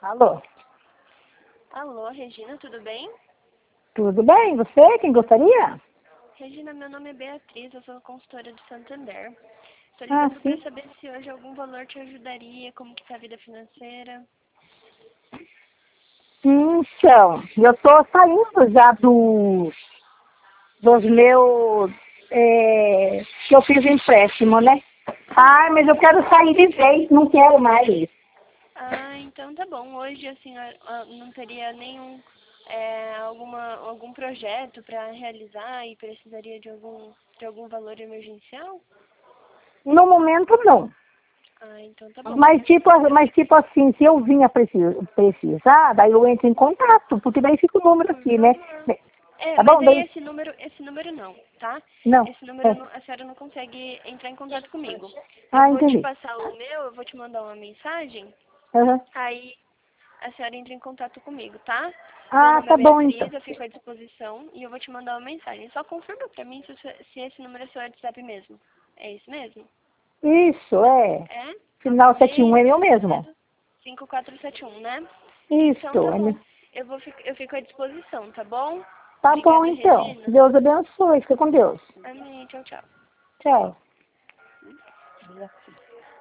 Alô? Alô, Regina, tudo bem? Tudo bem? Você? Quem gostaria? Regina, meu nome é Beatriz, eu sou consultora de Santander. Estou Ah, ligando para sim. saber se hoje algum valor te ajudaria, como que tá a vida financeira. Então, eu tô saindo já dos meus... que eu fiz empréstimo, né? Ah, mas eu quero sair de vez, não quero mais. Ah, então tá bom. Hoje a senhora não teria nenhum algum projeto para realizar e precisaria de algum valor emergencial? No momento, não. Ah, então tá bom. Mas tipo assim, se eu vinha precisar, daí eu entro em contato, porque daí fica o número Por aqui, né? favor. É, Tá mas bom? aí Daí, esse número não, tá? não. Esse É. número a senhora não consegue entrar em contato comigo. Eu Ah, vou te entendi. passar o meu, eu vou te mandar uma mensagem, Uhum. aí a senhora entra em contato comigo, tá? Meu Ah, nome é tá bom, então. Beatriz, eu fico à disposição e eu vou te mandar uma mensagem. Só confirma pra mim se esse número é seu WhatsApp mesmo. É isso mesmo? Isso, é. É? Final 71 é meu mesmo. 5471, né? Então Isso, tá bom. Eu fico à disposição, tá bom? tá bom, Obrigada, então. Regina. Deus abençoe. Fica com Deus. Amém. Tchau, tchau. Tchau.